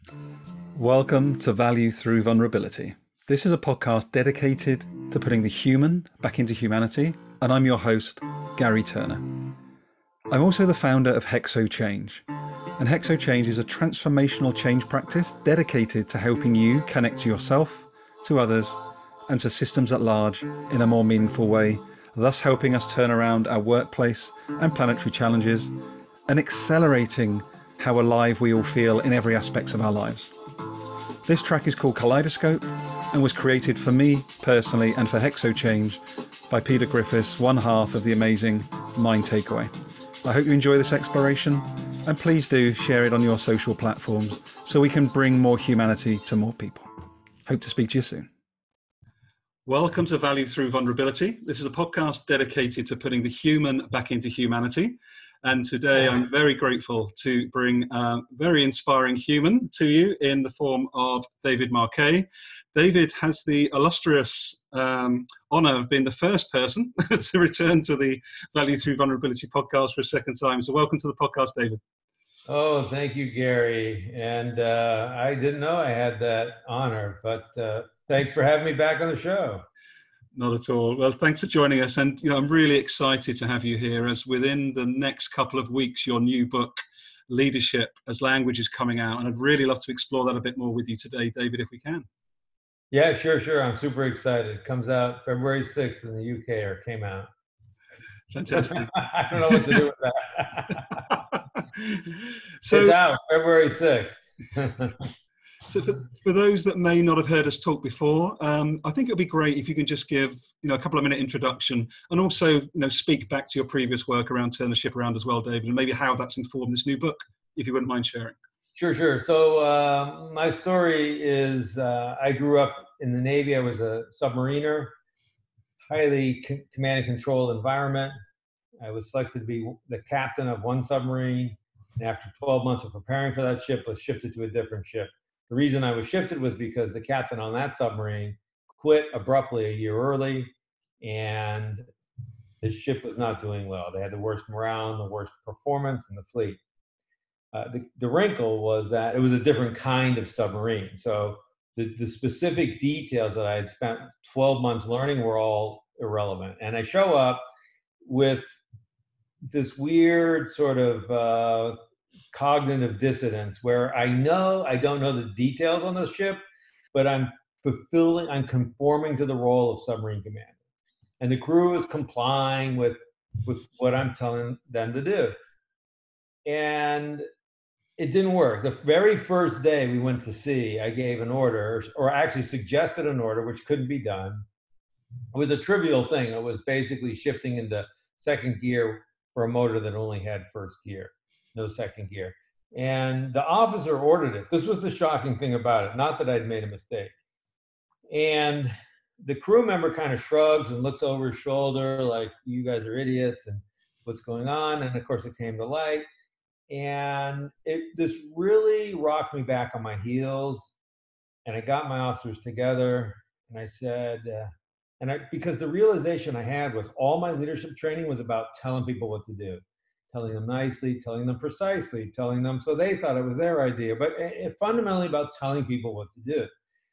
Welcome to Value Through Vulnerability. This is a podcast dedicated to putting the human back into humanity, and I'm your host, Gary Turner. I'm also the founder of Hexo Change, and Hexo Change is a transformational change practice dedicated to helping you connect to yourself, to others, and to systems at large in a more meaningful way, thus helping us turn around our workplace and planetary challenges and accelerating how alive we all feel in every aspect of our lives. This track is called Kaleidoscope and was created for me personally and for Hexo Change by Peter Griffiths, one half of the amazing Mind Takeaway. I hope you enjoy this exploration, and please do share it on your social platforms so we can bring more humanity to more people. Hope to speak to you soon. Welcome to Value Through Vulnerability. This is a podcast dedicated to putting the human back into humanity. And today I'm very grateful to bring a very inspiring human to you in the form of David Marquet. David has the illustrious honor of being the first person to return to the Value Through Vulnerability podcast for a second time. So welcome to the podcast, David. Oh, thank you, Gary. And I didn't know I had that honor, but thanks for having me back on the show. Not at all. Well, thanks for joining us. And I'm really excited to have you here, as within the next couple of weeks, your new book, Leadership as Language, is coming out. And I'd really love to explore that a bit more with you today, David, if we can. Yeah, sure. I'm super excited. It comes out February 6th in the UK, or came out. Fantastic. I don't know what to do with that. So, it's out February 6th. So for those that may not have heard us talk before, I think it would be great if you can just give a couple of minute introduction, and also speak back to your previous work around Turn the Ship Around as well, David, and maybe how that's informed this new book, if you wouldn't mind sharing. Sure. So my story is I grew up in the Navy. I was a submariner, highly command and control environment. I was selected to be the captain of one submarine, and after 12 months of preparing for that ship, was shifted to a different ship. The reason I was shifted was because the captain on that submarine quit abruptly a year early, and the ship was not doing well. They had the worst morale and the worst performance in the fleet. The wrinkle was that it was a different kind of submarine. So the specific details that I had spent 12 months learning were all irrelevant. And I show up with this weird sort of cognitive dissonance where I know I don't know the details on the ship, but I'm conforming to the role of submarine commander. And the crew is complying with what I'm telling them to do. And it didn't work. The very first day we went to sea, I gave an order, or actually suggested an order, which couldn't be done. It was a trivial thing. It was basically shifting into second gear for a motor that only had first gear, no second gear. And the officer ordered it. This was the shocking thing about it, not that I'd made a mistake. And the crew member kind of shrugs and looks over his shoulder like, you guys are idiots, and what's going on? And of course it came to light. And this really rocked me back on my heels. And I got my officers together and I said, because the realization I had was all my leadership training was about telling people what to do, telling them nicely, telling them precisely, telling them so they thought it was their idea, but it fundamentally about telling people what to do.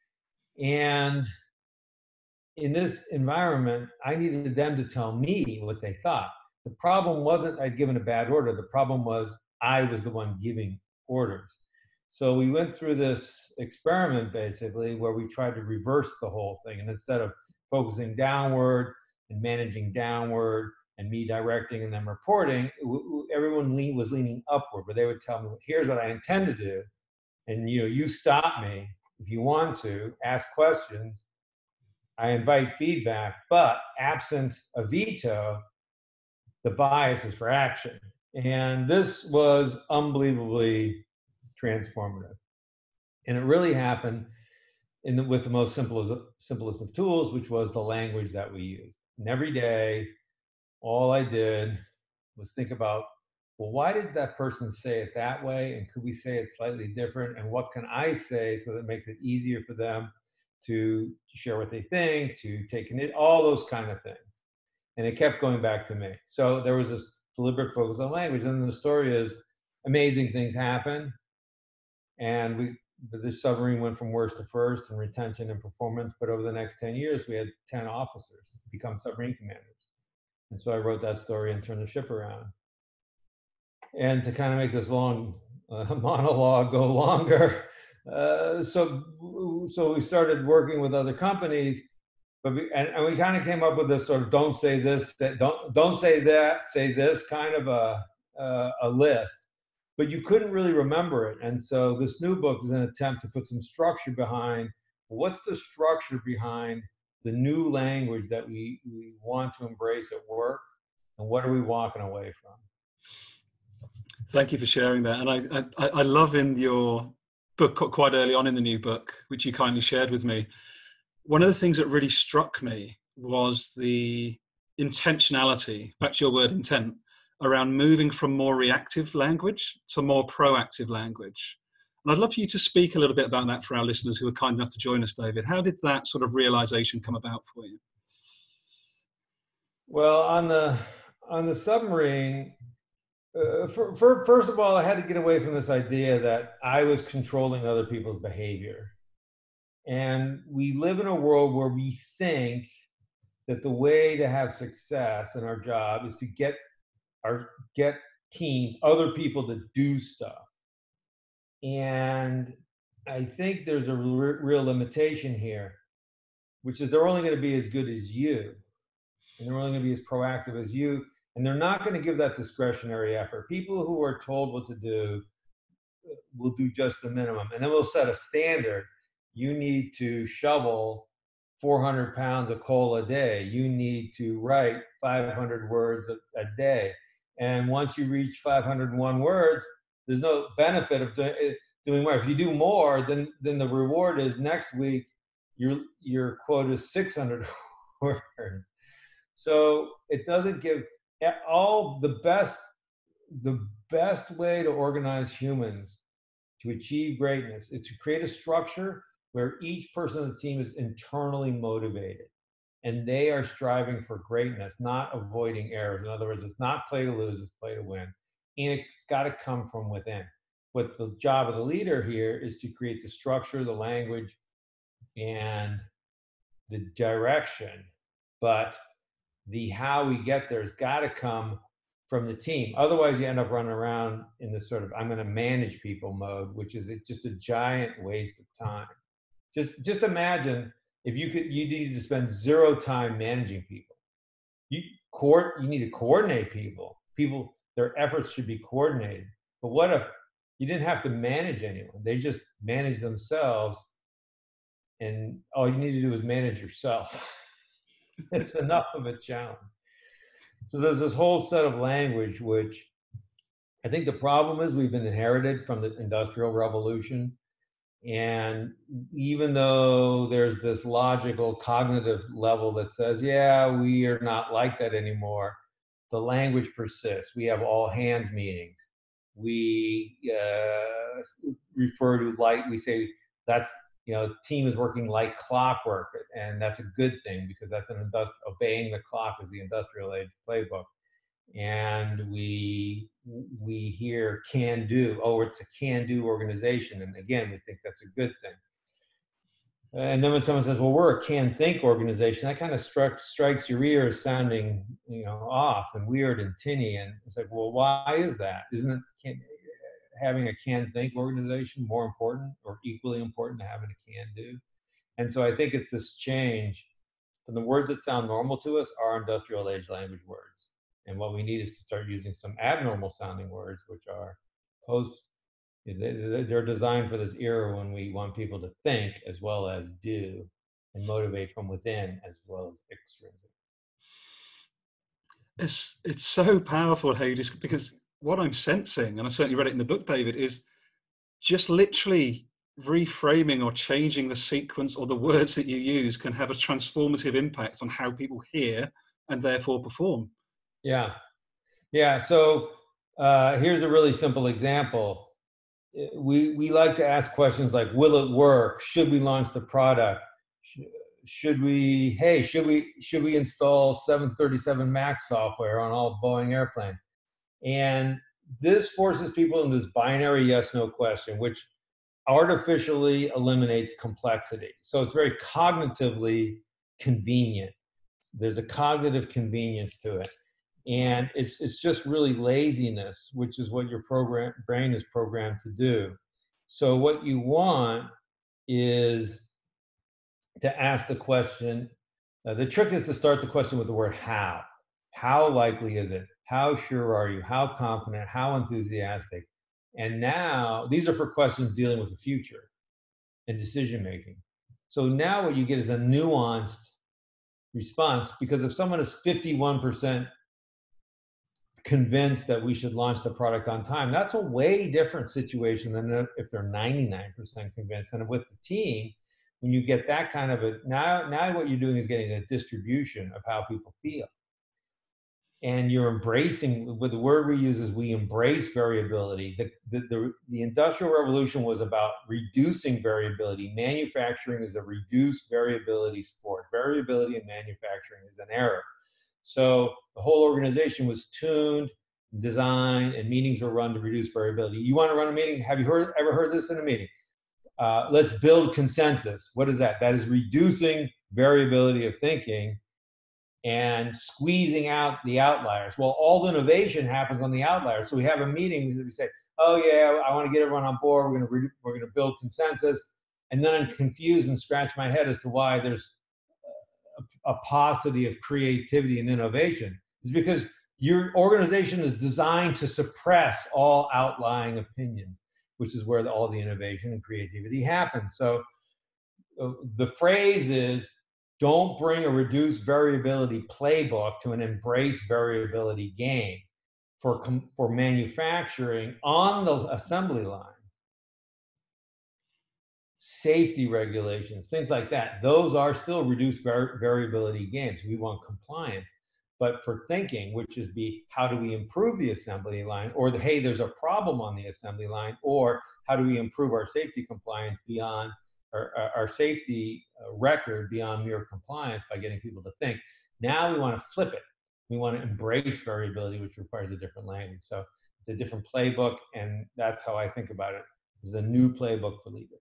And in this environment, I needed them to tell me what they thought. The problem wasn't I'd given a bad order. The problem was I was the one giving orders. So we went through this experiment basically where we tried to reverse the whole thing. And instead of focusing downward and managing downward and me directing and them reporting, everyone was leaning upward, but they would tell me, here's what I intend to do. And you stop me if you want to, ask questions. I invite feedback, but absent a veto, the bias is for action. And this was unbelievably transformative. And it really happened with the most simplest of tools, which was the language that we used. And every day, all I did was think about, well, why did that person say it that way? And could we say it slightly different? And what can I say so that it makes it easier for them to share what they think, to take it, all those kind of things. And it kept going back to me. So there was this deliberate focus on language. And the story is amazing things happen. And the submarine went from worst to first in retention and performance. But over the next 10 years, we had 10 officers become submarine commanders. And so I wrote that story and turned the ship around. And to kind of make this long monologue go longer, so we started working with other companies, but and we kind of came up with this sort of don't say this, don't say that, say this kind of a list, but you couldn't really remember it. And so this new book is an attempt to put some structure behind what's the structure behind the new language that we want to embrace at work, and what are we walking away from? Thank you for sharing that. And I love in your book, quite early on in the new book, which you kindly shared with me, one of the things that really struck me was the intentionality, back to your word intent, around moving from more reactive language to more proactive language. And I'd love for you to speak a little bit about that for our listeners who are kind enough to join us, David. How did that sort of realization come about for you? Well, on the submarine, first of all, I had to get away from this idea that I was controlling other people's behavior. And we live in a world where we think that the way to have success in our job is to get teams, other people to do stuff. And I think there's a real limitation here, which is they're only going to be as good as you, and they're only going to be as proactive as you, and they're not going to give that discretionary effort. People who are told what to do will do just the minimum, and then we'll set a standard. You need to shovel 400 pounds of coal a day. You need to write 500 words a day. And once you reach 501 words, there's no benefit of doing more. If you do more, then the reward is next week your quota is 600 words. So it doesn't give all the best way to organize humans to achieve greatness is to create a structure where each person on the team is internally motivated and they are striving for greatness, not avoiding errors. In other words, it's not play to lose, it's play to win. And it's got to come from within. What the job of the leader here is to create the structure, the language, and the direction. But the how we get there has got to come from the team. Otherwise, you end up running around in this sort of I'm going to manage people mode, which is just a giant waste of time. Just imagine if you needed to spend zero time managing people. You need to coordinate people. People, their efforts should be coordinated. But what if you didn't have to manage anyone? They just manage themselves, and all you need to do is manage yourself. It's enough of a challenge. So there's this whole set of language, which I think the problem is we've been inherited from the Industrial Revolution. And even though there's this logical cognitive level that says, yeah, we are not like that anymore, the language persists. We have all hands meetings. We refer to we say that's, team is working like clockwork, and that's a good thing because that's obeying the clock is the industrial age playbook. And we hear can do. Oh, it's a can do organization, and again, we think that's a good thing. And then when someone says, "Well, we're a can think organization," that kind of strikes your ear as sounding, off and weird and tinny. And it's like, well, why is that? Isn't it having a can think organization more important or equally important to having a can do? And so I think it's this change from the words that sound normal to us are industrial age language words. And what we need is to start using some abnormal sounding words, which are they're designed for this era when we want people to think as well as do and motivate from within as well as extrinsic. It's so powerful how you just, because what I'm sensing, and I certainly read it in the book, David, is just literally reframing or changing the sequence or the words that you use can have a transformative impact on how people hear and therefore perform. Yeah. So here's a really simple example. We like to ask questions like, will it work? Should we launch the product? Should we install 737 MAX software on all Boeing airplanes? And this forces people into this binary yes/no question, which artificially eliminates complexity. So it's very cognitively convenient. There's a cognitive convenience to it. And it's just really laziness, which is what your brain is programmed to do. So what you want is to ask the question. The trick is to start the question with the word how. How likely is it? How sure are you? How confident? How enthusiastic? And now these are for questions dealing with the future and decision making. So now what you get is a nuanced response, because if someone is 51% convinced that we should launch the product on time, that's a way different situation than if they're 99% convinced. And with the team, when you get that kind of now what you're doing is getting a distribution of how people feel. And you're embracing, with the word we use is we embrace variability. The Industrial Revolution was about reducing variability. Manufacturing is a reduced variability sport. Variability in manufacturing is an error. So the whole organization was tuned, designed, and meetings were run to reduce variability. You want to run a meeting? Have you ever heard this in a meeting? Let's build consensus. What is that? That is reducing variability of thinking and squeezing out the outliers. Well, all innovation happens on the outliers. So we have a meeting, we say, oh yeah, I want to get everyone on board. We're going to build consensus. And then I'm confused and scratch my head as to why there's a paucity of creativity and innovation. It's because your organization is designed to suppress all outlying opinions, which is where all the innovation and creativity happens. So the phrase is, don't bring a reduced variability playbook to an embrace variability game for manufacturing on the assembly line. Safety regulations, things like that, those are still reduced variability games. We want compliance. But for thinking, which is how do we improve the assembly line, or hey, there's a problem on the assembly line, or how do we improve our safety compliance beyond our safety record beyond mere compliance by getting people to think. Now we want to flip it. We want to embrace variability, which requires a different language. So it's a different playbook, and that's how I think about it. This is a new playbook for leaders.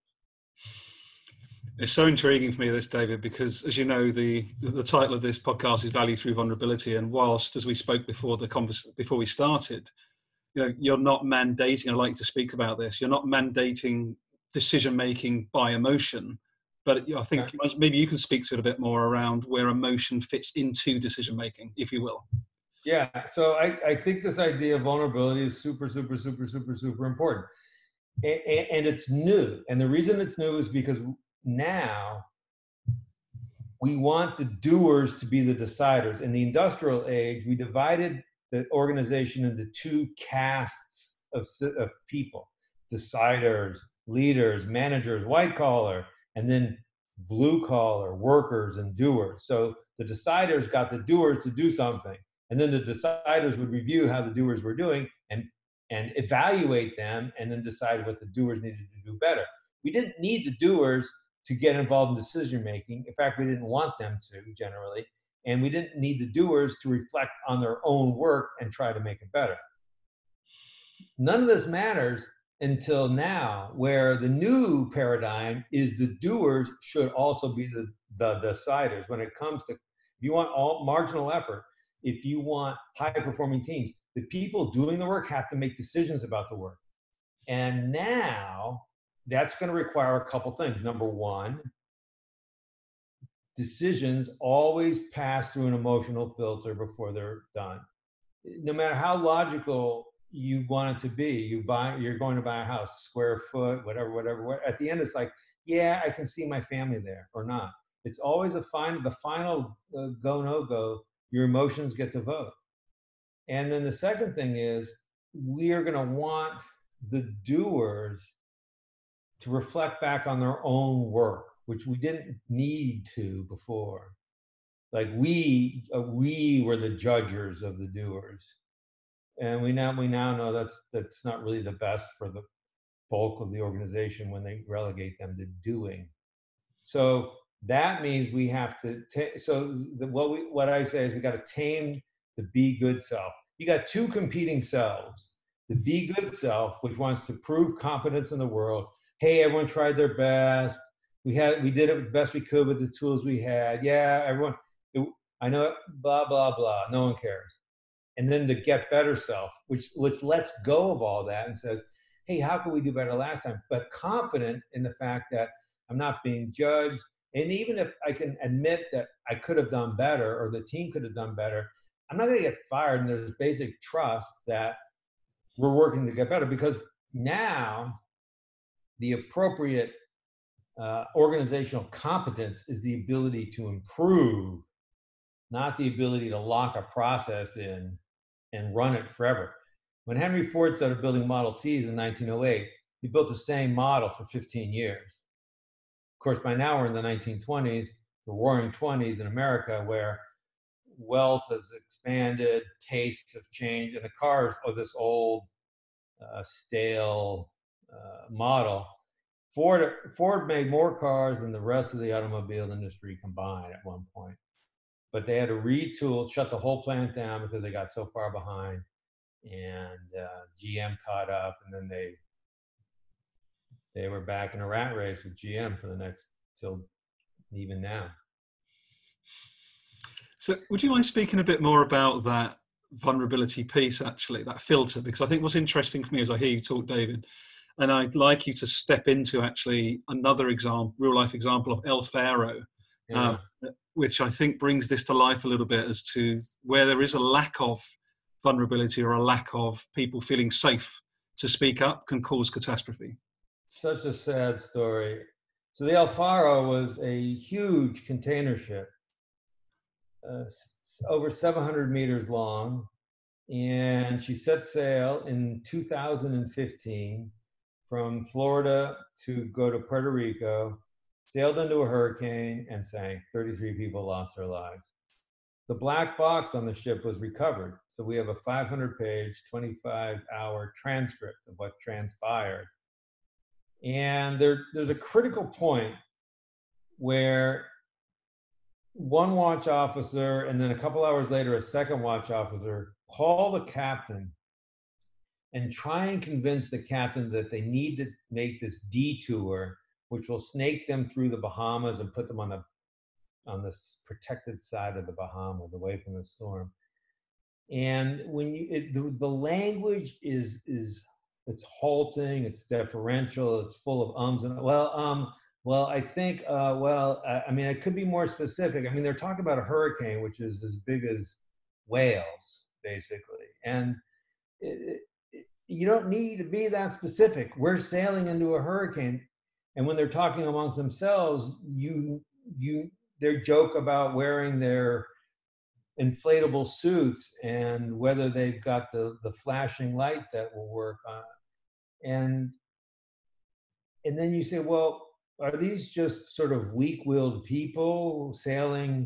It's so intriguing for me, this, David, because as you know, the title of this podcast is Value Through Vulnerability. And whilst, as we spoke before before we started, you're not mandating, I'd like you to speak about this, you're not mandating decision-making by emotion, but I think maybe you can speak to it a bit more around where emotion fits into decision-making, if you will. Yeah, so I think this idea of vulnerability is super, super, super, super, super important. And it's new. And the reason it's new is because now we want the doers to be the deciders. In the industrial age, we divided the organization into two castes of people: deciders, leaders, managers, white collar, and then blue collar, workers and doers. So the deciders got the doers to do something, and then the deciders would review how the doers were doing and evaluate them, and then decide what the doers needed to do better. We didn't need the doers to get involved in decision making. In fact, we didn't want them to generally, and we didn't need the doers to reflect on their own work and try to make it better. None of this matters until now, where the new paradigm is the doers should also be the deciders. When it comes to, if you want all marginal effort, if you want high performing teams, the people doing the work have to make decisions about the work. And now that's going to require a couple things. Number one, decisions always pass through an emotional filter before they're done. No matter how logical you want it to be, you're going to buy a house, square foot, whatever. At the end, it's like, yeah, I can see my family there or not. It's always the final go, no go, your emotions get to vote. And then the second thing is, we are going to want the doers to reflect back on their own work, which we didn't need to before. Like we were the judges of the doers, and we now know that's not really the best for the bulk of the organization when they relegate them to doing. So that means we have to. What I say is we got to tame the be good self. You got two competing selves: the be good self, which wants to prove competence in the world, hey, everyone tried their best. We did it the best we could with the tools we had. Yeah, everyone, it, I know it, blah, blah, blah. No one cares. And then the get better self, which lets go of all that and says, hey, how can we do better last time? But confident in the fact that I'm not being judged. And even if I can admit that I could have done better or the team could have done better, I'm not going to get fired. And there's basic trust that we're working to get better, because now the appropriate organizational competence is the ability to improve, not the ability to lock a process in and run it forever. When Henry Ford started building Model Ts in 1908, he built the same model for 15 years. Of course, by now we're in the 1920s, the roaring 20s in America, where wealth has expanded, tastes have changed, and the cars are this old, stale model. Ford made more cars than the rest of the automobile industry combined at one point. But they had to retool, shut the whole plant down because they got so far behind. And GM caught up, and then they were back in a rat race with GM for the next till even now. So would you mind speaking a bit more about that vulnerability piece, actually, that filter? Because I think what's interesting for me as I hear you talk, David, and I'd like you to step into actually another example, real life example of El Faro, Yeah. which I think brings this to life a little bit as to where there is a lack of vulnerability or a lack of people feeling safe to speak up can cause catastrophe. Such a sad story. So the El Faro was a huge container ship, over 700 meters long, and she set sail in 2015 from Florida to go to Puerto Rico, sailed into a hurricane and sank. 33 people lost their lives. The black box on the ship was recovered. So we have a 500-page, 25-hour transcript of what transpired. And there's a critical point where one watch officer and then a couple hours later, a second watch officer call the captain and try and convince the captain that they need to make this detour, which will snake them through the Bahamas and put them on the protected side of the Bahamas, away from the storm. And when the language is it's halting, it's deferential, it's full of ums and well, I think I mean, I could be more specific. I mean, they're talking about a hurricane which is as big as Wales, basically, and you don't need to be that specific. We're sailing into a hurricane, and when they're talking amongst themselves, their joke about wearing their inflatable suits and whether they've got the flashing light that will work on, and then you say, well, are these just sort of weak-willed people sailing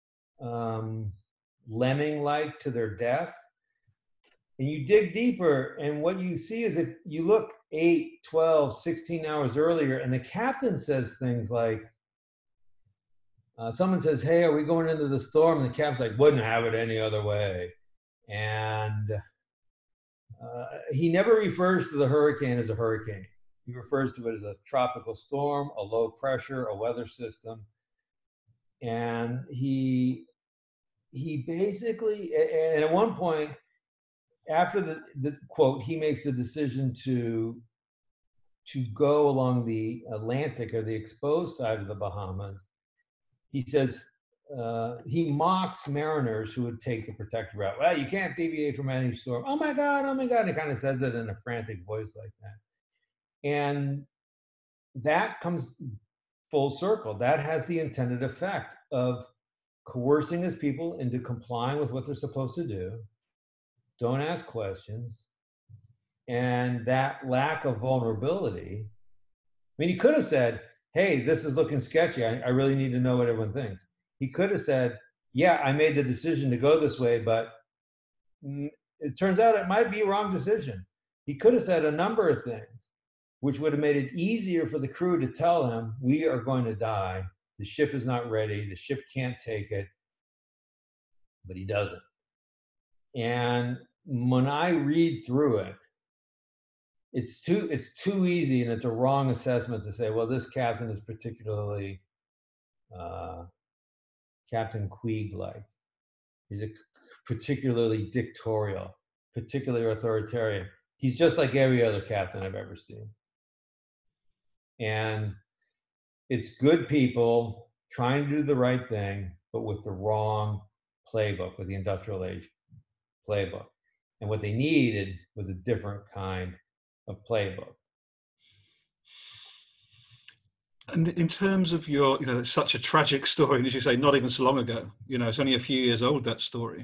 lemming-like to their death? And you dig deeper, and what you see is if you look 8, 12, 16 hours earlier, and the captain says things like, someone says, hey, are we going into the storm? And the captain's like, wouldn't have it any other way. And he never refers to the hurricane as a hurricane. He refers to it as a tropical storm, a low pressure, a weather system. And he basically, and at one point, after the quote, he makes the decision to go along the Atlantic or the exposed side of the Bahamas. He says, he mocks mariners who would take the protected route. Well, you can't deviate from any storm. Oh my God, oh my God. And he kind of says it in a frantic voice like that. And that comes full circle. That has the intended effect of coercing his people into complying with what they're supposed to do. Don't ask questions. And that lack of vulnerability. I mean, he could have said, hey, this is looking sketchy. I really need to know what everyone thinks. He could have said, yeah, I made the decision to go this way, but it turns out it might be a wrong decision. He could have said a number of things, which would have made it easier for the crew to tell him, we are going to die. The ship is not ready. The ship can't take it. But he doesn't. And when I read through it, it's too easy, and it's a wrong assessment to say, well, this captain is particularly uh, Captain Queeg like. He's particularly dictatorial, particularly authoritarian. He's just like every other captain I've ever seen. And it's good people trying to do the right thing, but with the wrong playbook, with the industrial age playbook. And what they needed was a different kind of playbook. And in terms of your, it's such a tragic story, and as you say, not even so long ago. It's only a few years old, that story.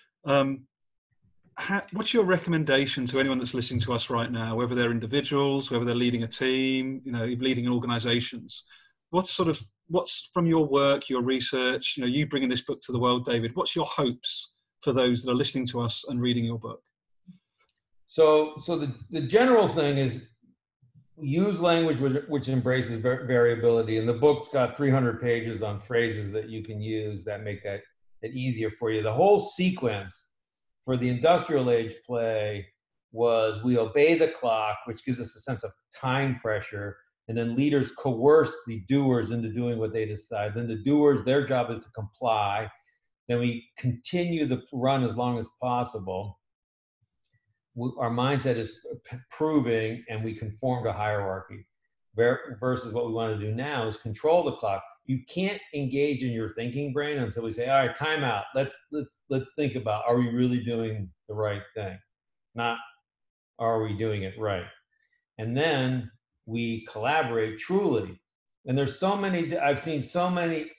What's your recommendation to anyone that's listening to us right now, whether they're individuals, whether they're leading a team, leading organizations? What's from your work, your research, you bringing this book to the world, David, what's your hopes for those that are listening to us and reading your book? So the general thing is use language which embraces variability. And the book's got 300 pages on phrases that you can use that make that easier for you. The whole sequence for the industrial age play was we obey the clock, which gives us a sense of time pressure, and then leaders coerce the doers into doing what they decide. Then the doers, their job is to comply. Then we continue the run as long as possible. Our mindset is proving, and we conform to hierarchy, versus what we want to do now is control the clock. You can't engage in your thinking brain until we say, all right, time out. Let's think about, are we really doing the right thing? Not, are we doing it right? And then we collaborate truly. And there's I've seen so many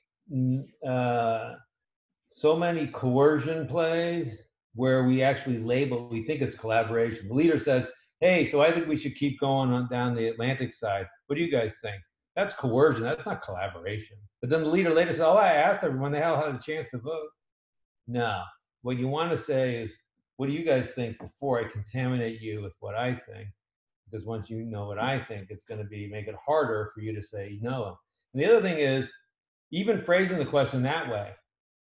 coercion plays where we actually we think it's collaboration. The leader says, hey, so I think we should keep going on down the Atlantic side. What do you guys think? That's coercion. That's not collaboration. But then the leader later says, oh, I asked everyone, they all had a chance to vote. No. What you want to say is, what do you guys think before I contaminate you with what I think? Because once you know what I think, it's going to make it harder for you to say no. And the other thing is, even phrasing the question that way,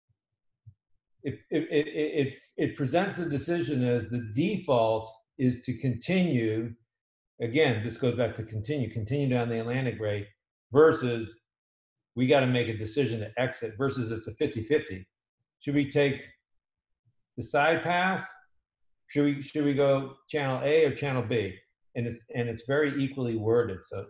it presents the decision as the default is to continue. Again, this goes back to continue down the Atlantic rate, versus we got to make a decision to exit, versus it's a 50-50. Should we take the side path? Should we go channel A or channel B? And it's very equally worded, so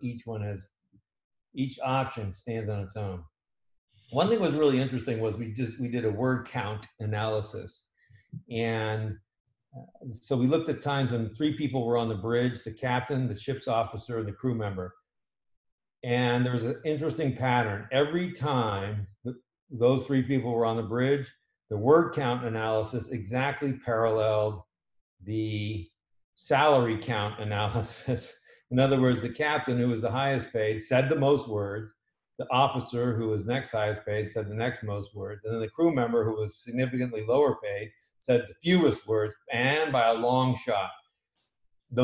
each option stands on its own. One thing was really interesting was we did a word count analysis. And so we looked at times when 3 people were on the bridge, the captain, the ship's officer, and the crew member. And there was an interesting pattern. Every time those 3 people were on the bridge, the word count analysis exactly paralleled the salary count analysis. In other words, the captain, who was the highest paid, said the most words. The officer, who was next highest paid, said the next most words. And then the crew member, who was significantly lower paid, said the fewest words, and by a long shot. The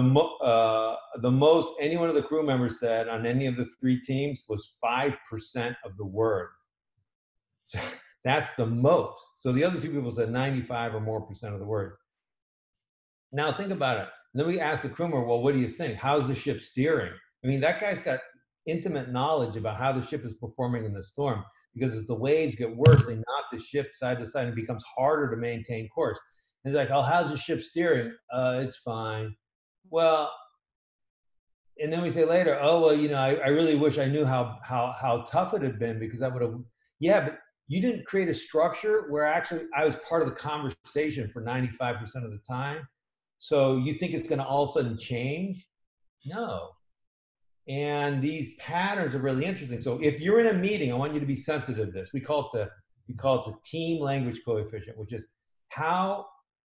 most any one of the crew members said on any of the 3 teams was 5% of the words. So that's the most. So the other 2 people said 95 or more % of the words. Now think about it. And then we asked the crew member, well, what do you think? How's the ship steering? I mean, that guy's got intimate knowledge about how the ship is performing in the storm, because as the waves get worse, they knock the ship side to side and it becomes harder to maintain course. And he's like, oh, how's the ship steering? It's fine. Well, and then we say later, oh, well, I really wish I knew how tough it had been, because I would have, yeah, but you didn't create a structure where actually I was part of the conversation for 95% of the time. So you think it's going to all of a sudden change? No. And these patterns are really interesting. So if you're in a meeting, I want you to be sensitive to this. We call it the team language coefficient, which is how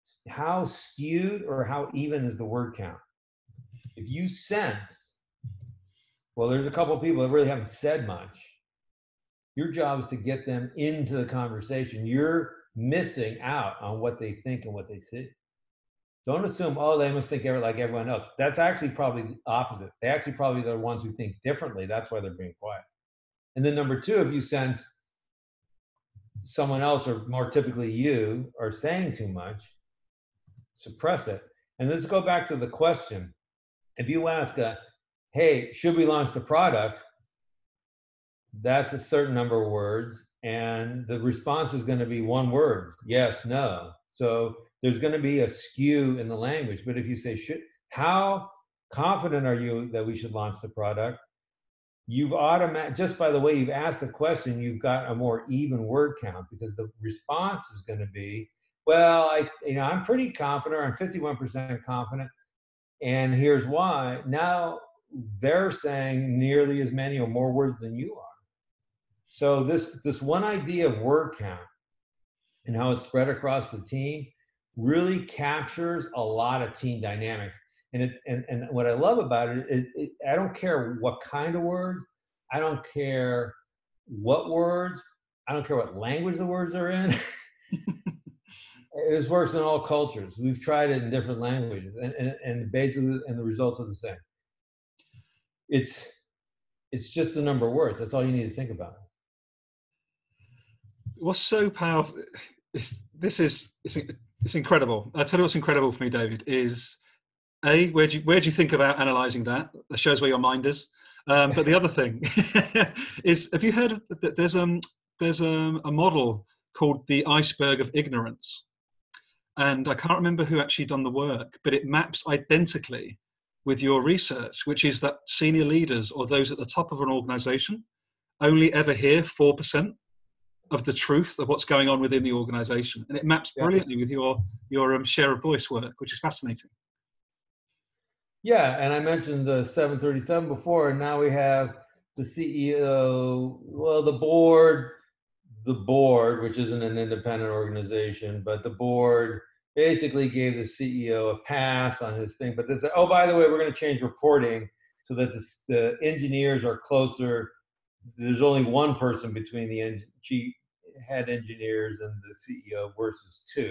skewed or how even is the word count. If you sense, well, there's a couple of people that really haven't said much, your job is to get them into the conversation. You're missing out on what they think and what they see. Don't assume, oh, they must think like everyone else. That's actually probably the opposite. They actually probably the ones who think differently. That's why they're being quiet. And then number 2, if you sense someone else, or more typically you, are saying too much, suppress it. And let's go back to the question. If you ask, hey, should we launch the product? That's a certain number of words, and the response is going to be one word, yes, no. So there's going to be a skew in the language. But if you say, how confident are you that we should launch the product? You've just by the way you've asked the question, you've got a more even word count, because the response is going to be, well, I'm pretty confident, or I'm 51% confident, and here's why. Now they're saying nearly as many or more words than you are. So this one idea of word count and how it's spread across the team really captures a lot of team dynamics. And what I love about it, I don't care what kind of words, I don't care what words, I don't care what language the words are in. It works in all cultures. We've tried it in different languages, and basically, and the results are the same. It's just the number of words. That's all you need to think about. What's so powerful? It's incredible. I tell you what's incredible for me, David, is where do you think about analysing that? That shows where your mind is. But the other thing is, have you heard that there's a model called the iceberg of ignorance, and I can't remember who actually done the work, but it maps identically with your research, which is that senior leaders or those at the top of an organisation only ever hear 4% of the truth of what's going on within the organization. And it maps brilliantly with your share of voice work, which is fascinating. Yeah, and I mentioned the 737 before, and now we have the CEO, well, the board, which isn't an independent organization, but the board basically gave the CEO a pass on his thing. But they said, oh, by the way, we're going to change reporting so that the engineers are closer. There's only one person between the chief head engineers and the CEO versus two.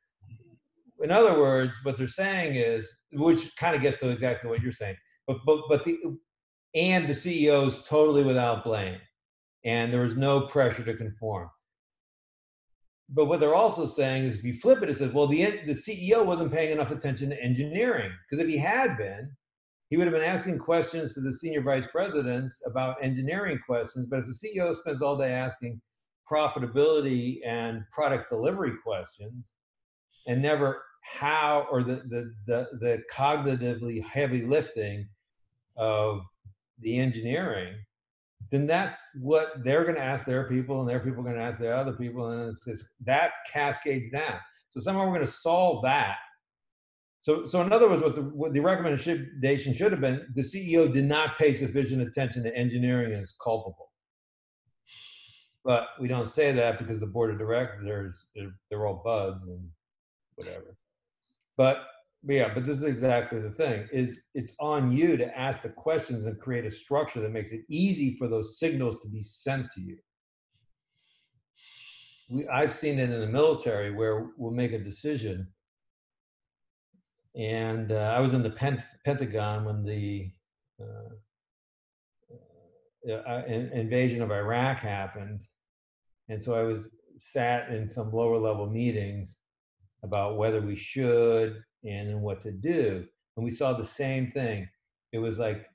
In other words, what they're saying is, which kind of gets to exactly what you're saying, but the CEO is totally without blame, and there was no pressure to conform. But what they're also saying is, if you flip it, it says, well, the CEO wasn't paying enough attention to engineering, because if he had been, he would have been asking questions to the senior vice presidents about engineering questions. But if the CEO spends all day asking profitability and product delivery questions, and never how, or the cognitively heavy lifting of the engineering, then that's what they're going to ask their people, and their people are going to ask their other people, and that cascades down. So somehow we're going to solve that. So in other words, what the recommendation should have been, the CEO did not pay sufficient attention to engineering and is culpable. But we don't say that because the board of directors, they're all buds and whatever. But this is exactly the thing, is it's on you to ask the questions and create a structure that makes it easy for those signals to be sent to you. I've seen it in the military where we'll make a decision. And I was in the Pentagon when the invasion of Iraq happened. And so I was sat in some lower level meetings about whether we should and then what to do. And we saw the same thing. It was like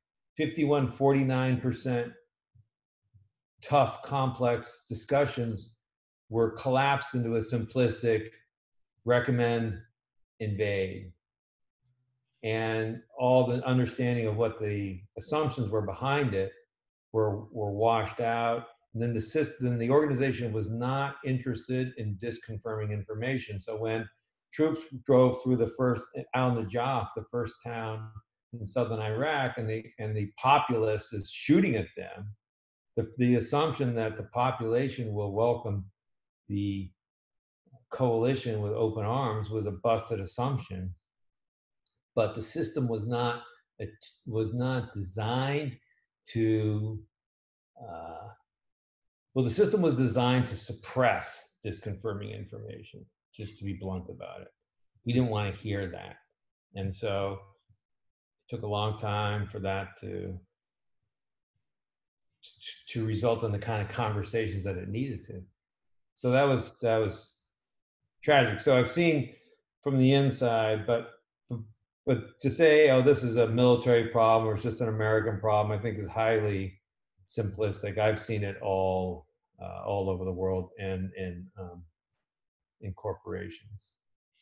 49% tough, complex discussions were collapsed into a simplistic recommend, invade. And all the understanding of what the assumptions were behind it were washed out. And then the organization was not interested in disconfirming information. So when troops drove through Al-Najaf, the first town in southern Iraq, and the populace is shooting at them, the assumption that the population will welcome the coalition with open arms was a busted assumption. But the system was not designed to. The system was designed to suppress disconfirming information, just to be blunt about it. We didn't want to hear that. And so it took a long time for that to result in the kind of conversations that it needed to. So that was tragic. So I've seen from the inside, but But to say, oh, this is a military problem or it's just an American problem, I think is highly simplistic. I've seen it all over the world and in corporations.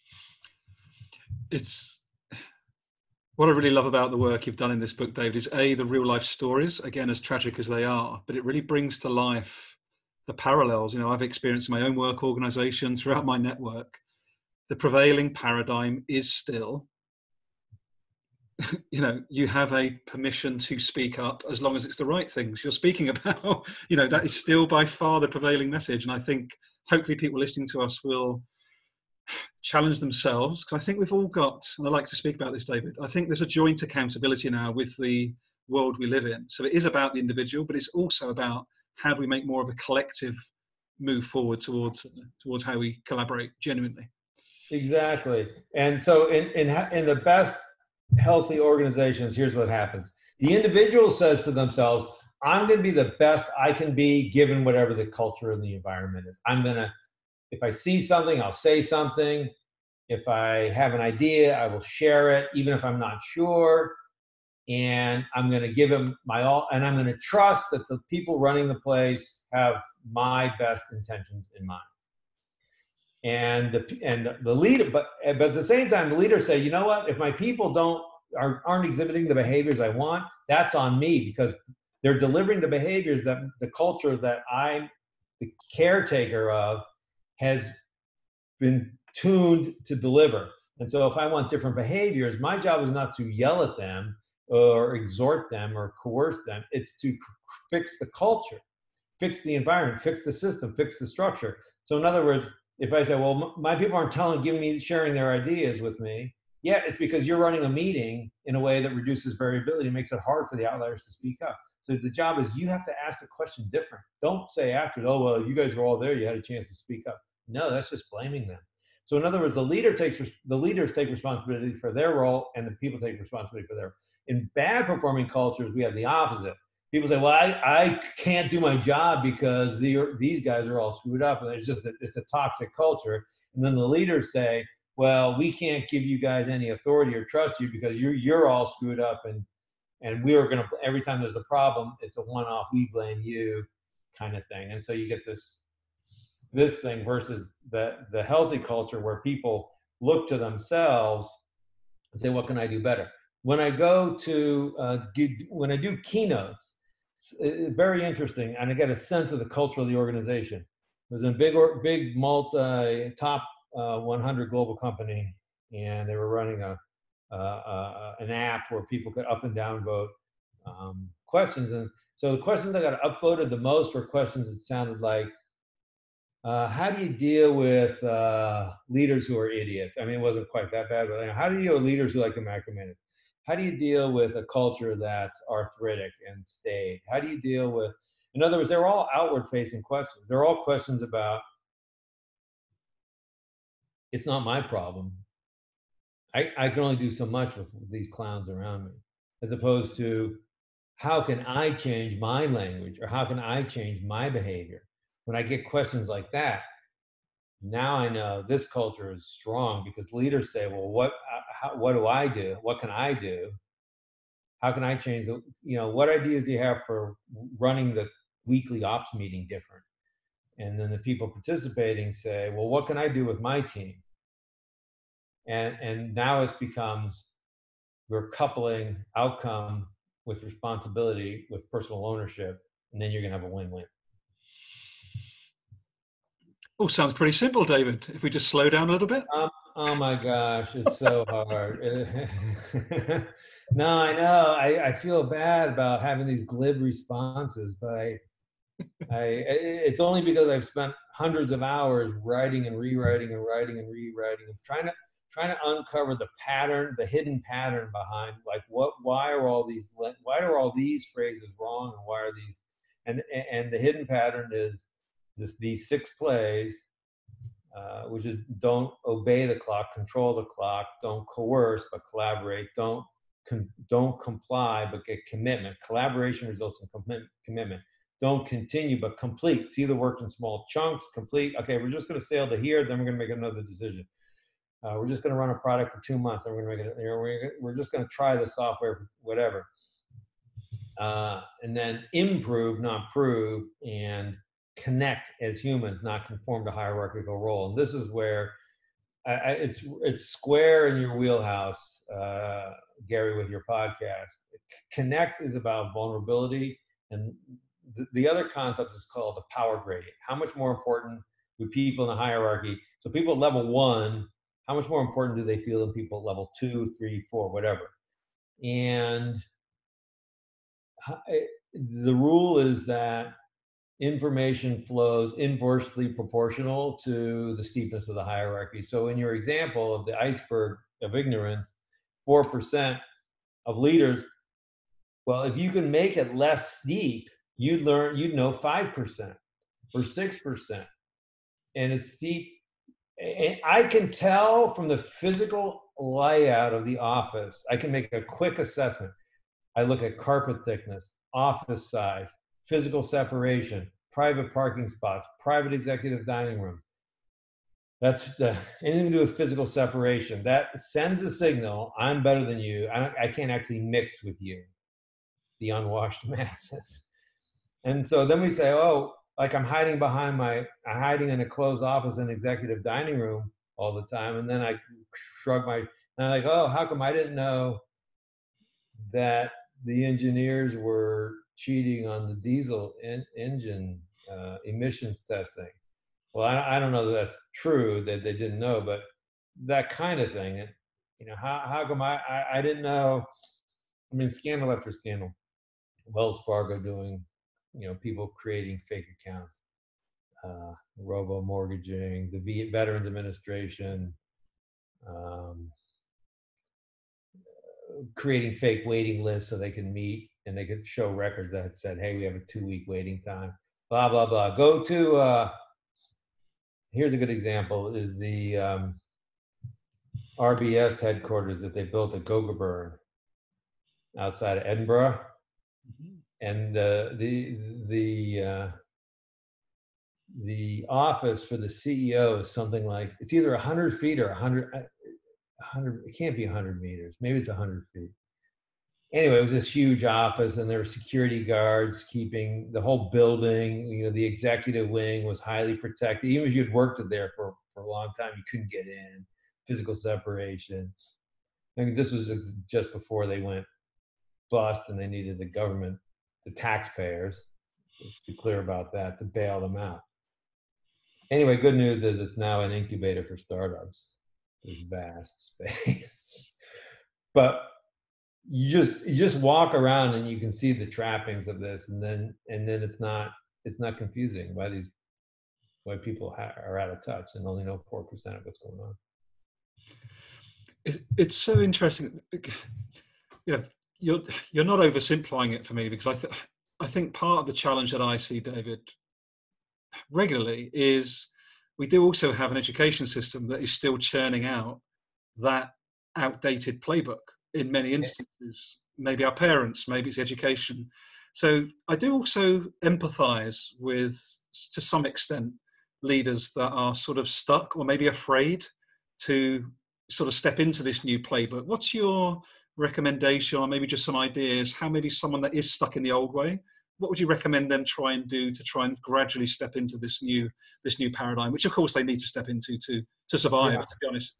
It's what I really love about the work you've done in this book, David, is the real life stories, again, as tragic as they are, but it really brings to life the parallels. I've experienced in my own work organization throughout my network. The prevailing paradigm is still, you have a permission to speak up as long as it's the right things you're speaking about. That is still by far the prevailing message. And I think hopefully people listening to us will challenge themselves, because I think we've all got, and I like to speak about this, David, I think there's a joint accountability now with the world we live in. So it is about the individual, but it's also about how do we make more of a collective move forward towards how we collaborate genuinely. Exactly. And so in the best healthy organizations, here's what happens. The individual says to themselves, I'm going to be the best I can be given whatever the culture and the environment is. If I see something, I'll say something. If I have an idea, I will share it, even if I'm not sure. And I'm going to give them my all, and I'm going to trust that the people running the place have my best intentions in mind. And the leader, but at the same time, the leaders say, you know what? If my people aren't exhibiting the behaviors I want, that's on me, because they're delivering the behaviors that the culture that I'm the caretaker of has been tuned to deliver. And so if I want different behaviors, my job is not to yell at them or exhort them or coerce them. It's to fix the culture, fix the environment, fix the system, fix the structure. So in other words, if I say, well, my people aren't sharing their ideas with me, yeah, it's because you're running a meeting in a way that reduces variability, makes it hard for the outliers to speak up. So the job is you have to ask the question different. Don't say after, oh, well, you guys were all there, you had a chance to speak up. No, that's just blaming them. So in other words, the leaders take responsibility for their role, and the people take responsibility for their. In bad performing cultures, we have the opposite. People say, well, I can't do my job because these guys are all screwed up, and it's a toxic culture. And then the leaders say, well, we can't give you guys any authority or trust you because you're all screwed up, and we are going to, every time there's a problem, it's a one-off, we blame you kind of thing. And so you get this thing versus the healthy culture where people look to themselves and say, what can I do better? When I go to when I do keynotes, it's very interesting, and I get a sense of the culture of the organization. It was a big multi top 100 global company, and they were running an app where people could up and down vote questions. And so the questions that got upvoted the most were questions that sounded like, how do you deal with leaders who are idiots? I mean, it wasn't quite that bad, but how do you deal with leaders who like to micromanage? How do you deal with a culture that's arthritic and staid? How do you deal with, in other words, they're all outward facing questions. They're all questions about, it's not my problem. I can only do so much with these clowns around me, as opposed to, how can I change my language, or how can I change my behavior? When I get questions like that, now I know this culture is strong, because leaders say, well, what do I do? What can I do? How can I change what ideas do you have for running the weekly ops meeting different? And then the people participating say, well, what can I do with my team? And now it becomes, we're coupling outcome with responsibility with personal ownership, and then you're going to have a win-win. Oh, sounds pretty simple, David. If we just slow down a little bit. Oh my gosh, it's so hard. No, I know. I feel bad about having these glib responses, but it's only because I've spent hundreds of hours writing and rewriting and writing and rewriting, and trying to uncover the pattern, the hidden pattern behind, like, why are all these phrases wrong, and why are these, and the hidden pattern is these 6 plays, which is, don't obey the clock, control the clock, don't coerce but collaborate, don't comply but get commitment. Collaboration results in commitment. Don't continue but complete. See the work in small chunks. Complete. Okay, we're just going to sail to here, then we're going to make another decision. We're just going to run a product for 2 months, and we're going to make it. We're just going to try the software, whatever, and then improve, not prove, and connect as humans, not conform to hierarchical role. And this is where it's square in your wheelhouse, Gary, with your podcast. Connect is about vulnerability, and the other concept is called the power gradient. How much more important do people in the hierarchy? So people at level 1, how much more important do they feel than people at level 2, 3, 4, whatever? And the rule is that information flows inversely proportional to the steepness of the hierarchy. So in your example of the iceberg of ignorance, 4% of leaders, well, if you can make it less steep, you'd know 5% or 6%. And it's steep. And I can tell from the physical layout of the office, I can make a quick assessment. I look at carpet thickness, office size, physical separation, private parking spots, private executive dining room. That's anything to do with physical separation. That sends a signal, I'm better than you. I can't actually mix with you, the unwashed masses. And so then we say, oh, like I'm hiding in a closed office in executive dining room all the time. And then I shrug and I'm like, oh, how come I didn't know that the engineers were cheating on the diesel engine emissions testing? Well, I don't know that that's true, that they didn't know, but that kind of thing. And, how come I didn't know? I mean, scandal after scandal. Wells Fargo doing, people creating fake accounts, robo mortgaging, the Veterans Administration, creating fake waiting lists so they can meet and they could show records that said, hey, we have a 2-week waiting time, blah, blah, blah. Go to, here's a good example, is the RBS headquarters that they built at Gogarburn outside of Edinburgh. Mm-hmm. And the office for the CEO is something like, it's either 100 feet or 100, it can't be 100 meters. Maybe it's 100 feet. Anyway, it was this huge office and there were security guards keeping the whole building. The executive wing was highly protected. Even if you'd worked there for a long time, you couldn't get in. Physical separation. I mean, this was just before they went bust and they needed the government, the taxpayers, let's be clear about that, to bail them out. Anyway, good news is it's now an incubator for startups, this vast space. But you just walk around and you can see the trappings of this, and then it's not confusing why people are out of touch and only know 4% of what's going on. It's so interesting. You're not oversimplifying it for me, because I think part of the challenge that I see, David, regularly is we do also have an education system that is still churning out that outdated playbook in many instances. Maybe our parents, maybe it's education. So I do also empathize with, to some extent, leaders that are sort of stuck or maybe afraid to sort of step into this new playbook. What's your recommendation, or maybe just some ideas, how maybe someone that is stuck in the old way, what would you recommend them try and do to try and gradually step into this new paradigm, which of course they need to step into to survive, to be honest?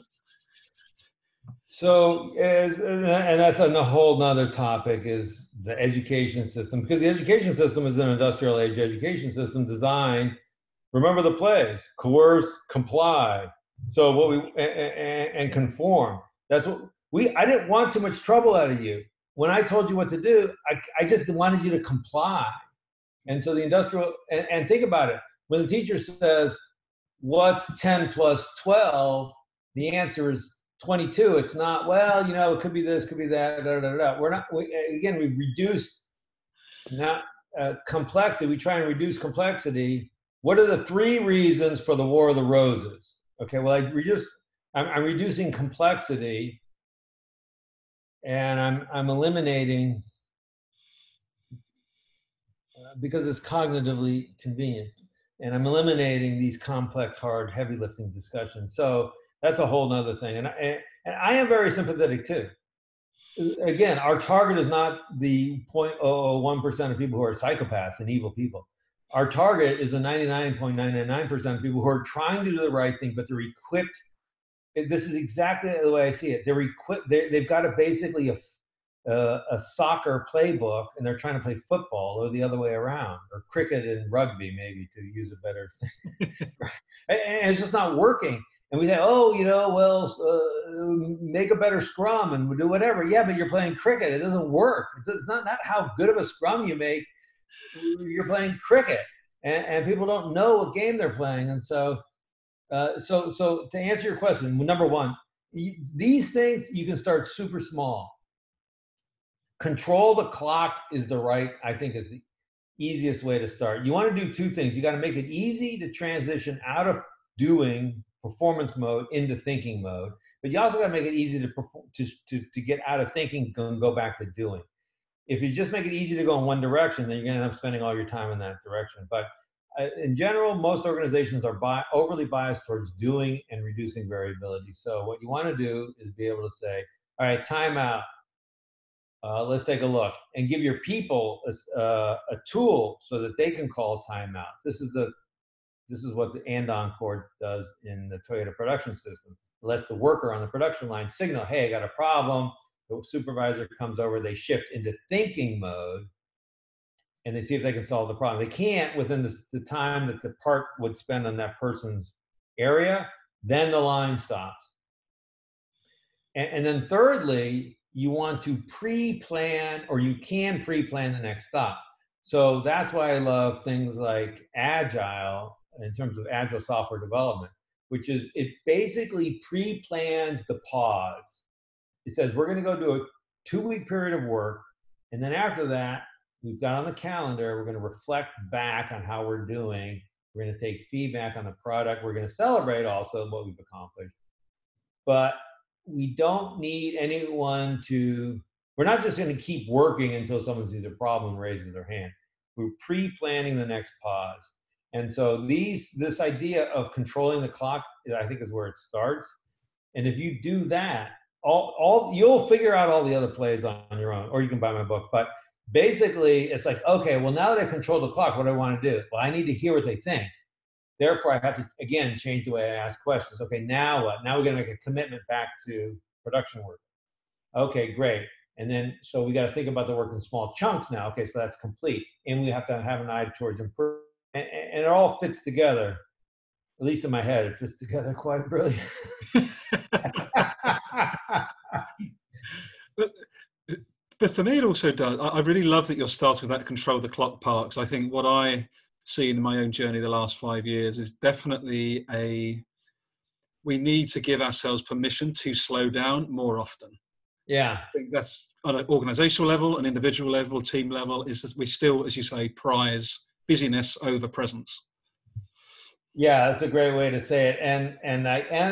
So, and that's a whole nother topic, is the education system, because the education system is an industrial age education system designed, remember the plays, coerce, comply. So and conform. That's what I didn't want too much trouble out of you. When I told you what to do, I just wanted you to comply. And so the industrial, and think about it, when the teacher says, what's 10 plus 12? The answer is 22. It's not, well, it could be this, could be that, da, da, da. We reduced complexity. We try and reduce complexity. What are the 3 reasons for the War of the Roses? Okay, well, I'm reducing complexity, and I'm eliminating, because it's cognitively convenient, and I'm eliminating these complex, hard, heavy lifting discussions. So That's a whole nother thing. And I am very sympathetic too. Again, our target is not the 0.001% of people who are psychopaths and evil people. Our target is the 99.999% of people who are trying to do the right thing, but they're equipped. This is exactly the way I see it. They're equipped. They've got basically a soccer playbook, and they're trying to play football, or the other way around, or cricket and rugby, maybe, to use a better thing. And it's just not working. And we say, oh, make a better scrum and do whatever. Yeah, but you're playing cricket. It doesn't work. It's not how good of a scrum you make. You're playing cricket, and people don't know what game they're playing. And so to answer your question, number one, these things you can start super small. Control the clock is the easiest way to start. You want to do two things. You got to make it easy to transition out of doing performance mode into thinking mode, but you also got to make it easy to get out of thinking and go back to doing. If you just make it easy to go in one direction, then you're going to end up spending all your time in that direction. But in general, most organizations are overly biased towards doing and reducing variability. So what you want to do is be able to say, all right, time out. Let's take a look, and give your people a tool so that they can call timeout. This is what the Andon cord does in the Toyota production system. It lets the worker on the production line signal, hey, I got a problem. The supervisor comes over, they shift into thinking mode, and they see if they can solve the problem. They can't within the time that the part would spend on that person's area, then the line stops. And then thirdly, you want to pre-plan, or you can pre-plan the next stop. So that's why I love things like Agile, in terms of Agile software development, which is it basically pre-plans the pause. It says, we're going to go do a 2-week period of work. And then after that, we've got on the calendar, we're going to reflect back on how we're doing. We're going to take feedback on the product. We're going to celebrate also what we've accomplished. But we don't need anyone we're not just going to keep working until someone sees a problem and raises their hand. We're pre-planning the next pause. And so this idea of controlling the clock, I think, is where it starts. And if you do that, you'll figure out all the other plays on your own, or you can buy my book. But basically, it's like, okay, well, now that I control the clock, what do I want to do? Well, I need to hear what they think. Therefore, I have to, again, change the way I ask questions. Okay, now what? Now we're going to make a commitment back to production work. Okay, great. And then, so we got to think about the work in small chunks now. Okay, so that's complete. And we have to have an eye towards improvement. And it all fits together. At least in my head, it fits together quite brilliant. But for me, it also does. I really love that you're starting with that control the clock part, because I think what I see in my own journey the last 5 years is definitely we need to give ourselves permission to slow down more often. Yeah. I think that's on an organizational level, an individual level, team level, is that we still, as you say, prize busyness over presence. Yeah, that's a great way to say it. And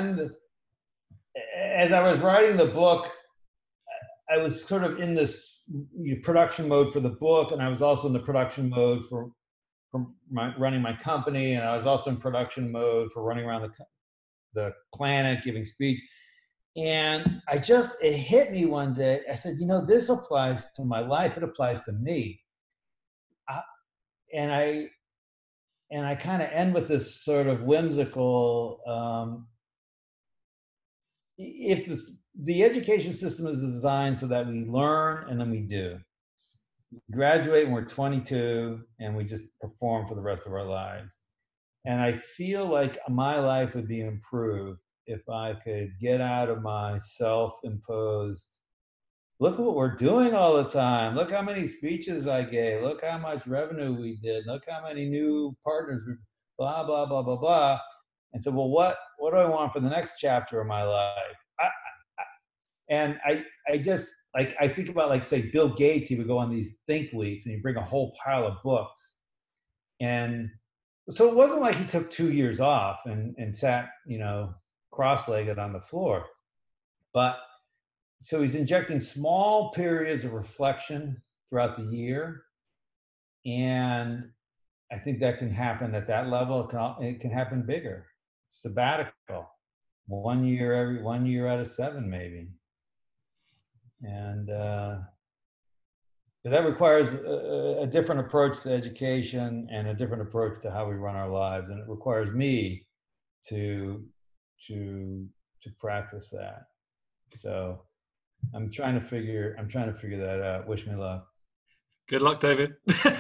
as I was writing the book, I was sort of in this production mode for the book, and I was also in the production mode for running my company, and I was also in production mode for running around the planet, giving speech. And it hit me one day. I said, this applies to my life. It applies to me. And I kind of end with this sort of whimsical, if the education system is designed so that we learn and then we do. We graduate when we're 22 and we just perform for the rest of our lives. And I feel like my life would be improved if I could get out of my self-imposed, look at what we're doing all the time. Look how many speeches I gave. Look how much revenue we did. Look how many new partners, blah, blah, blah, blah, blah. And so, well, what do I want for the next chapter of my life? I just, like, I think about, like, say, Bill Gates, he would go on these think weeks and he'd bring a whole pile of books. And so it wasn't like he took 2 years off and sat, cross-legged on the floor. But so he's injecting small periods of reflection throughout the year. And I think that can happen at that level. It can happen bigger. Sabbatical. 1 year out of 7, maybe. And but that requires a different approach to education and a different approach to how we run our lives, and it requires me to to practice that. So I'm trying to figure that out. Wish me luck. Good luck, David.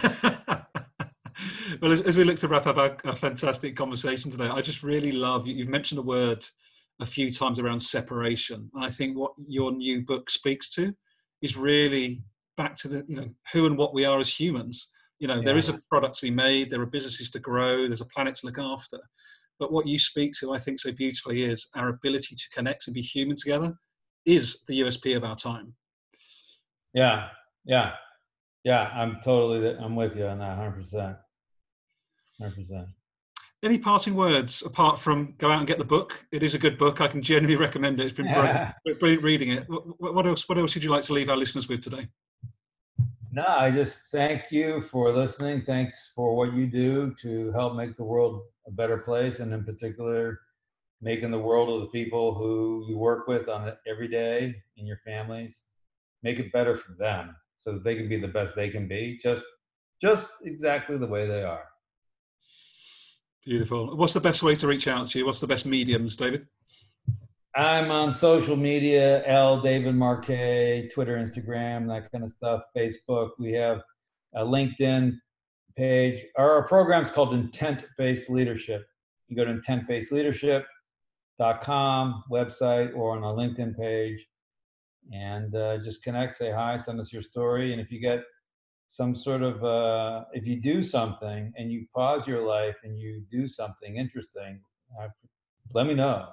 Well, as we look to wrap up our fantastic conversation today, I just really love you've mentioned the word a few times around separation. And I think what your new book speaks to is really back to the, who and what we are as humans. There is a product to be made, there are businesses to grow, there's a planet to look after. But what you speak to, I think so beautifully, is our ability to connect and be human together is the USP of our time. Yeah. I'm with you on that 100%. 100%. Any parting words apart from go out and get the book? It is a good book. I can genuinely recommend it. It's been brilliant reading it. What else would you like to leave our listeners with today? No, I just thank you for listening. Thanks for what you do to help make the world a better place, and in particular, making the world of the people who you work with on it every day in your families, make it better for them so that they can be the best they can be, just exactly the way they are. Beautiful. What's the best way to reach out to you? What's the best mediums, David? I'm on social media, David Marquet, Twitter, Instagram, that kind of stuff, Facebook. We have a LinkedIn page. Our program's called Intent-Based Leadership. You go to intentbasedleadership.com website or on our LinkedIn page, and just connect, say hi, send us your story. And if you get some sort of, if you do something and you pause your life and you do something interesting, let me know.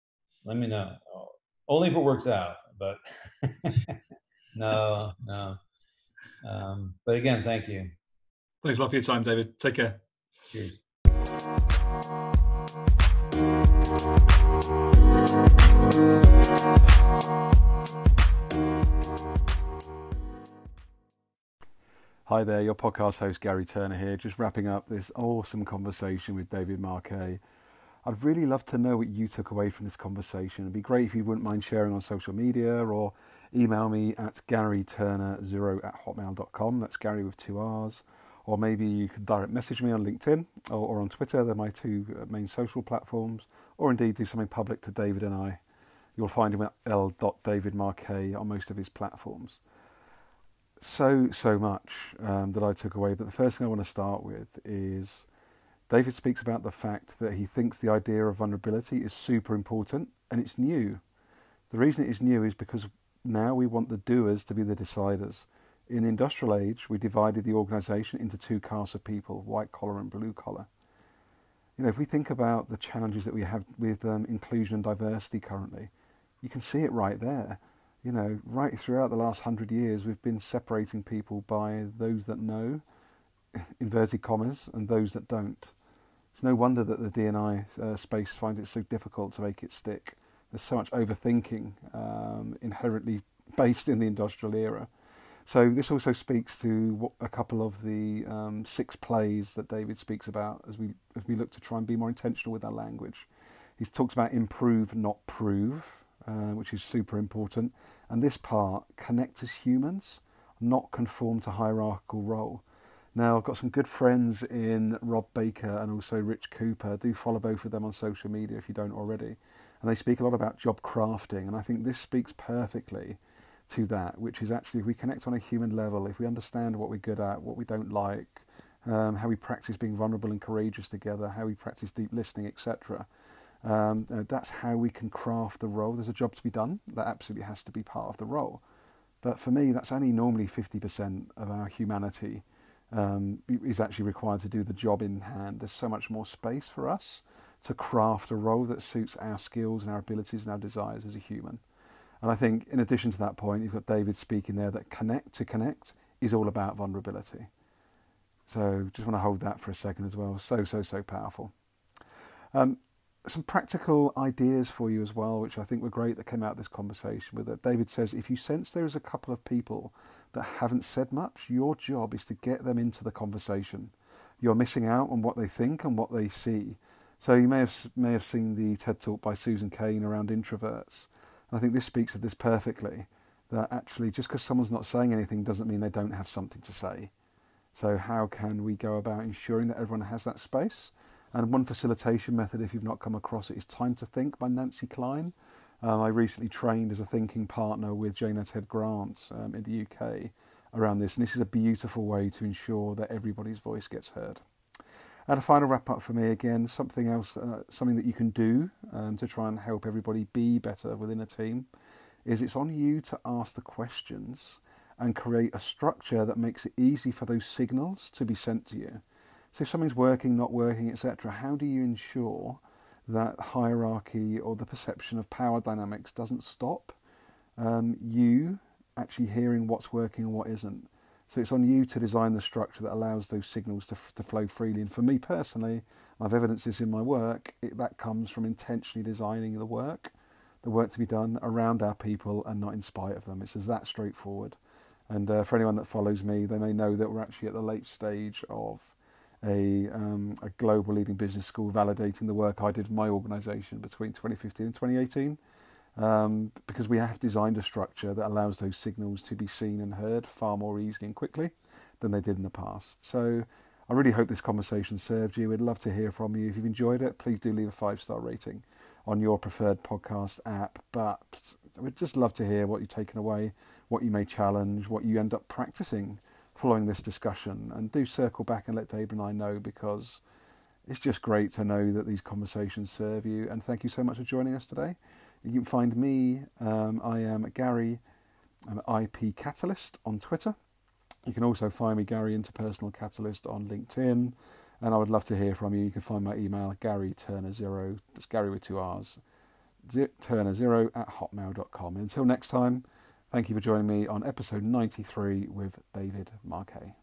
Only if it works out, but no. But again, thank you. Thanks a lot for your time, David. Take care. Cheers. Hi there, your podcast host Gary Turner here, just wrapping up this awesome conversation with David Marquet. I'd really love to know what you took away from this conversation. It'd be great if you wouldn't mind sharing on social media or email me at garyturner0@hotmail.com. That's Gary with 2 R's. Or maybe you could direct message me on LinkedIn or on Twitter. They're my 2 main social platforms. Or indeed do something public to David and I. You'll find him at l.davidmarquet on most of his platforms. So much that I took away. But the first thing I want to start with is David speaks about the fact that he thinks the idea of vulnerability is super important and it's new. The reason it is new is because now we want the doers to be the deciders. In the industrial age, we divided the organisation into 2 castes of people, white collar and blue collar. If we think about the challenges that we have with inclusion and diversity currently, you can see it right there. Right throughout the last 100 years, we've been separating people by those that know, inverted commas, and those that don't. It's no wonder that the D&I space finds it so difficult to make it stick. There's so much overthinking inherently based in the industrial era. So this also speaks to a couple of the 6 plays that David speaks about as we look to try and be more intentional with our language. He talks about improve, not prove, which is super important. And this part, connect as humans, not conform to hierarchical role. Now, I've got some good friends in Rob Baker and also Rich Cooper. Do follow both of them on social media if you don't already. And they speak a lot about job crafting. And I think this speaks perfectly to that, which is actually if we connect on a human level, if we understand what we're good at, what we don't like, how we practice being vulnerable and courageous together, how we practice deep listening, etc., that's how we can craft the role. There's a job to be done. That absolutely has to be part of the role. But for me, that's only normally 50% of our humanity is actually required to do the job in hand. There's so much more space for us to craft a role that suits our skills and our abilities and our desires as a human. And I think in addition to that point, you've got David speaking there that connect is all about vulnerability. So just want to hold that for a second as well. So powerful. Some practical ideas for you as well, which I think were great that came out of this conversation with it. David says, if you sense there is a couple of people that haven't said much, your job is to get them into the conversation. You're missing out on what they think and what they see. So you may have seen the TED Talk by Susan Cain around introverts. And I think this speaks to this perfectly, that actually just because someone's not saying anything doesn't mean they don't have something to say. So how can we go about ensuring that everyone has that space? And one facilitation method, if you've not come across it, is Time to Think by Nancy Klein. I recently trained as a thinking partner with Jane Ted Grant in the UK around this. And this is a beautiful way to ensure that everybody's voice gets heard. And a final wrap up for me, again, something else, something that you can do to try and help everybody be better within a team, is it's on you to ask the questions and create a structure that makes it easy for those signals to be sent to you. So if something's working, not working, etc., how do you ensure that hierarchy or the perception of power dynamics doesn't stop you actually hearing what's working and what isn't? So it's on you to design the structure that allows those signals to flow freely. And for me personally, I've evidenced this in my work, that comes from intentionally designing the work to be done around our people and not in spite of them. It's just that straightforward. And for anyone that follows me, they may know that we're actually at the late stage of a global leading business school validating the work I did in my organisation between 2015 and 2018. Because we have designed a structure that allows those signals to be seen and heard far more easily and quickly than they did in the past. So I really hope this conversation served you. We'd love to hear from you. If you've enjoyed it, please do leave a 5-star rating on your preferred podcast app. But we'd just love to hear what you've taken away, what you may challenge, what you end up practicing following this discussion. And do circle back and let David and I know, because it's just great to know that these conversations serve you. And thank you so much for joining us today. You can find me, I am Gary, I'm IP Catalyst on Twitter. You can also find me, Gary Interpersonal Catalyst, on LinkedIn. And I would love to hear from you. You can find my email, GaryTurner0, that's Gary with 2 R's, Turner0@hotmail.com. And until next time, thank you for joining me on episode 93 with David Marquet.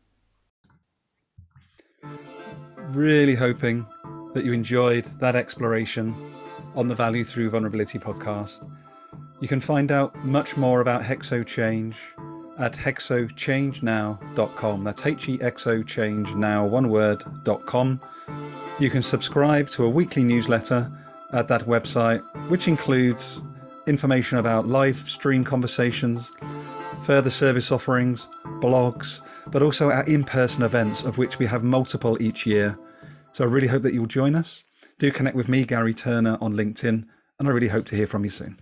Really hoping that you enjoyed that exploration on the Value Through Vulnerability podcast. You can find out much more about Hexo Change at hexochangenow.com. That's HEXOChangenow, one word.com. You can subscribe to a weekly newsletter at that website, which includes information about live stream conversations, further service offerings, blogs, but also our in-person events, of which we have multiple each year. So I really hope that you'll join us. Do connect with me, Gary Turner, on LinkedIn, and I really hope to hear from you soon.